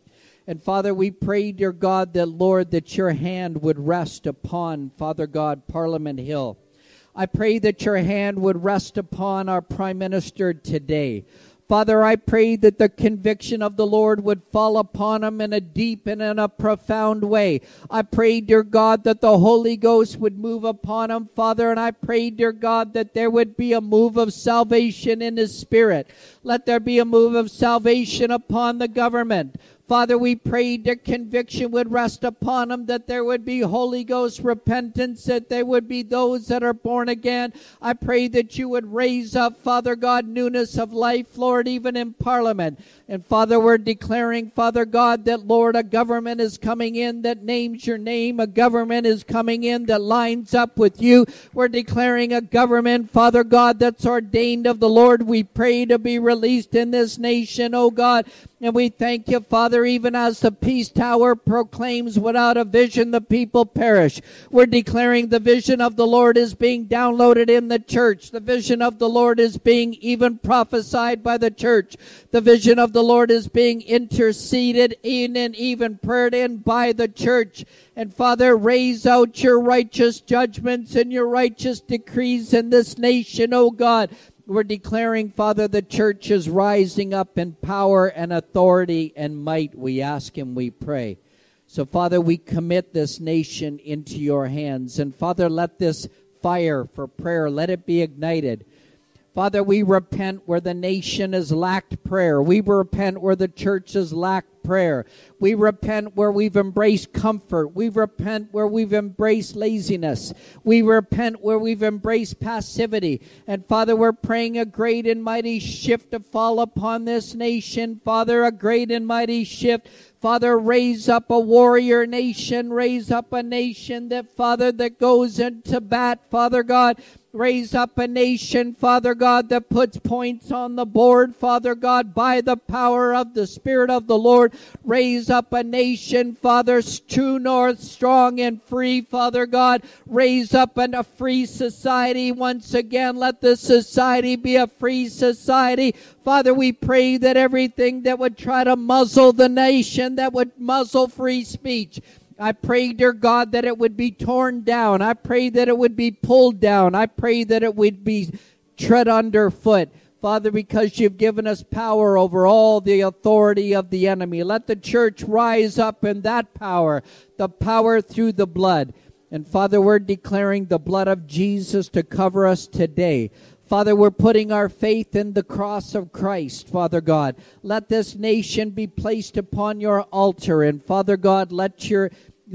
And Father, we pray, dear God, that, Lord, that your hand would rest upon, Father God, Parliament Hill. I pray that your hand would rest upon our Prime Minister today. Father, I pray that the conviction of the Lord would fall upon him in a deep and in a profound way. I pray, dear God, that the Holy Ghost would move upon him, Father, and I pray, dear God, that there would be a move of salvation in his spirit. Let there be a move of salvation upon the government. Father, we pray that conviction would rest upon them, that there would be Holy Ghost repentance, that there would be those that are born again. I pray that you would raise up, Father God, newness of life, Lord, even in Parliament. And Father, we're declaring, Father God, that, Lord, a government is coming in that names your name. A government is coming in that lines up with you. We're declaring a government, Father God, that's ordained of the Lord. We pray to be released in this nation, oh God. And we thank you, Father, even as the Peace Tower proclaims, without a vision the people perish. We're declaring the vision of the Lord is being downloaded in the church. The vision of the Lord is being even prophesied by the church. The vision of the Lord is being interceded in and even prayed in by the church. And Father, raise out your righteous judgments and your righteous decrees in this nation, oh God. We're declaring, Father, the church is rising up in power and authority and might. We ask and we pray. So, Father, we commit this nation into your hands. And, Father, let this fire for prayer, let it be ignited. Father, we repent where the nation has lacked prayer. We repent where the church has lacked prayer. We repent where we've embraced comfort. We repent where we've embraced laziness. We repent where we've embraced passivity. And Father, we're praying a great and mighty shift to fall upon this nation. Father, a great and mighty shift. Father, raise up a warrior nation. Raise up a nation that, Father, that goes into bat, Father God. Raise up a nation, Father God, that puts points on the board, Father God, by the power of the Spirit of the Lord. Raise up a nation, Father, true north, strong and free, Father God. Raise up a free society once again. Let the society be a free society. Father, we pray that everything that would try to muzzle the nation, that would muzzle free speech, I pray, dear God, that it would be torn down. I pray that it would be pulled down. I pray that it would be tread underfoot. Father, because you've given us power over all the authority of the enemy. Let the church rise up in that power, the power through the blood. And Father, we're declaring the blood of Jesus to cover us today. Father, we're putting our faith in the cross of Christ, Father God. Let this nation be placed upon your altar. And Father God, let your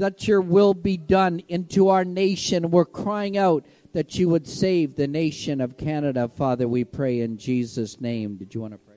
will be done into our nation. We're crying out that you would save the nation of Canada, Father, we pray in Jesus' name. Did you want to pray?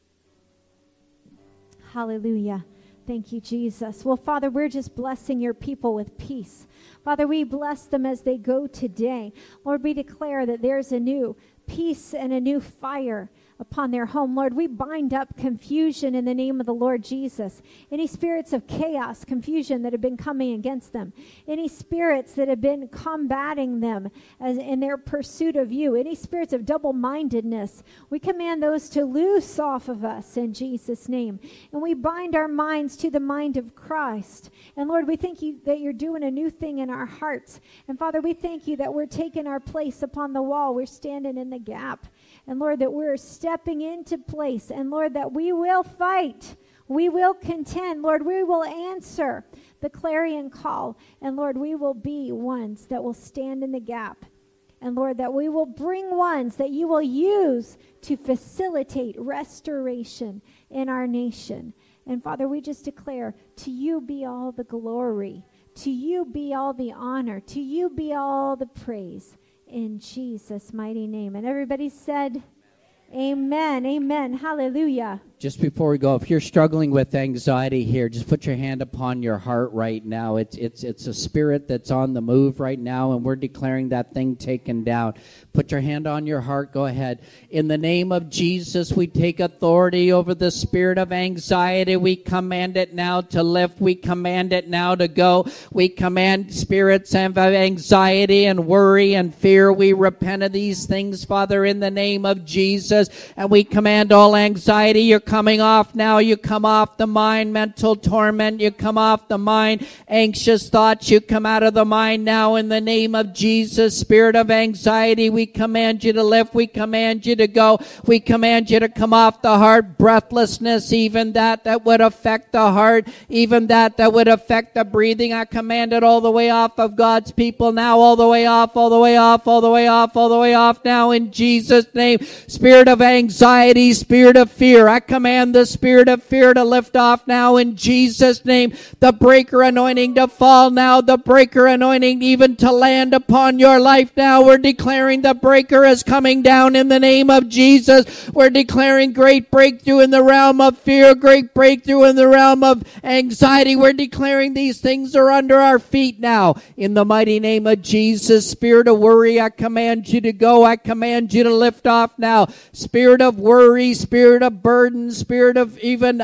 Hallelujah. Thank you, Jesus. Well, Father, we're just blessing your people with peace. Father, we bless them as they go today. Lord, we declare that there's a new peace and a new fire upon their home. Lord, we bind up confusion in the name of the Lord Jesus. Any spirits of chaos, confusion that have been coming against them. Any spirits that have been combating them as in their pursuit of you. Any spirits of double-mindedness. We command those to loose off of us in Jesus' name. And we bind our minds to the mind of Christ. And Lord, we thank you that you're doing a new thing in our hearts. And Father, we thank you that we're taking our place upon the wall. We're standing in the gap. And Lord, that we're stepping into place. And Lord, that we will fight. We will contend. Lord, we will answer the clarion call. And Lord, we will be ones that will stand in the gap. And Lord, that we will bring ones that you will use to facilitate restoration in our nation. And Father, we just declare, to you be all the glory. To you be all the honor. To you be all the praise. In Jesus' mighty name. And everybody said, amen, amen, hallelujah. Just before we go, if you're struggling with anxiety here, just put your hand upon your heart right now. It's a spirit that's on the move right now, and we're declaring that thing taken down. Put your hand on your heart. Go ahead. In the name of Jesus, we take authority over the spirit of anxiety. We command it now to lift. We command it now to go. We command spirits of anxiety and worry and fear. We repent of these things, Father, in the name of Jesus. And we command all anxiety. You're coming off now. You come off the mind, mental torment. You come off the mind, anxious thoughts. You come out of the mind now in the name of Jesus. Spirit of anxiety, we command you to lift. We command you to go. We command you to come off the heart. Breathlessness, even that would affect the heart, even that would affect the breathing. I command it all the way off of God's people now, all the way off, all the way off, all the way off, all the way off now in Jesus' name. Spirit of anxiety, spirit of fear, I command the spirit of fear to lift off now in Jesus' name. The breaker anointing to fall now, the breaker anointing even to land upon your life now. We're declaring the breaker is coming down in the name of Jesus. We're declaring great breakthrough in the realm of fear, great breakthrough in the realm of anxiety. We're declaring these things are under our feet now in the mighty name of Jesus. Spirit of worry, I command you to go. I command you to lift off now. Spirit of worry, spirit of burden, spirit of even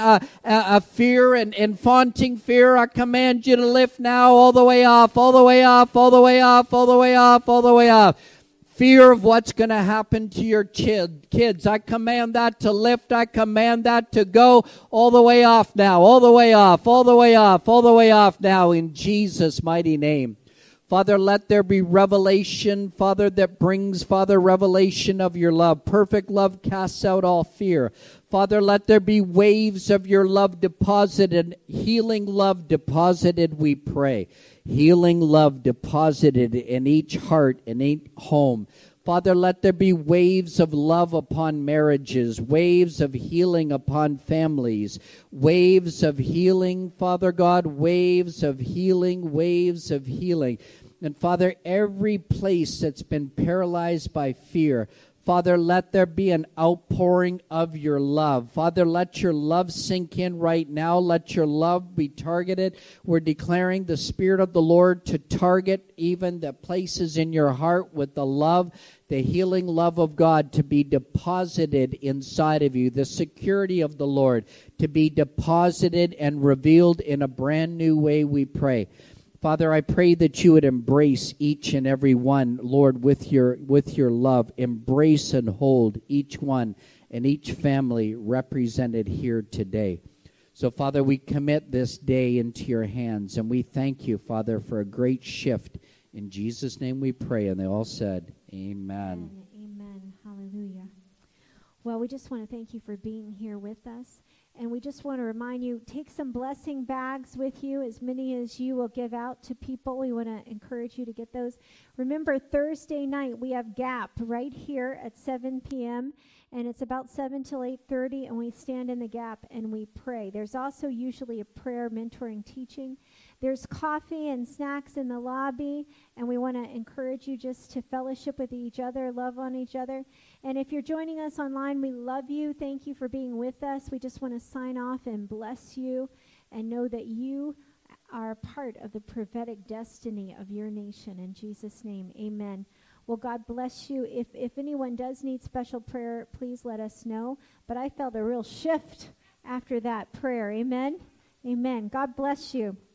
fear and flaunting fear, I command you to lift now, all the way off, all the way off, all the way off, all the way off, all the way off. Fear of what's going to happen to your kids, I command that to lift. I command that to go all the way off now, all the way off, all the way off, all the way off now in Jesus' mighty name. Father, let there be revelation, Father, that brings, Father, revelation of your love. Perfect love casts out all fear. Father, let there be waves of your love deposited, healing love deposited, we pray. Healing love deposited in each heart, in each home. Father, let there be waves of love upon marriages, waves of healing upon families, waves of healing, Father God, waves of healing, waves of healing. And Father, every place that's been paralyzed by fear, Father, let there be an outpouring of your love. Father, let your love sink in right now. Let your love be targeted. We're declaring the Spirit of the Lord to target even the places in your heart with the love, the healing love of God to be deposited inside of you. The security of the Lord to be deposited and revealed in a brand new way, we pray. Father, I pray that you would embrace each and every one, Lord, with your love. Embrace and hold each one and each family represented here today. So, Father, we commit this day into your hands, and we thank you, Father, for a great shift. In Jesus' name we pray, and they all said, amen. Amen. Hallelujah. Well, we just want to thank you for being here with us. And we just want to remind you, take some blessing bags with you, as many as you will give out to people. We want to encourage you to get those. Remember, Thursday night, we have GAP right here at 7 p.m., and it's about 7 till 8:30, and we stand in the gap and we pray. There's also usually a prayer mentoring teaching. There's coffee and snacks in the lobby, and we want to encourage you just to fellowship with each other, love on each other. And if you're joining us online, we love you. Thank you for being with us. We just want to sign off and bless you and know that you are part of the prophetic destiny of your nation. In Jesus' name, amen. Well, God bless you. If anyone does need special prayer, please let us know. But I felt a real shift after that prayer. Amen? Amen. God bless you.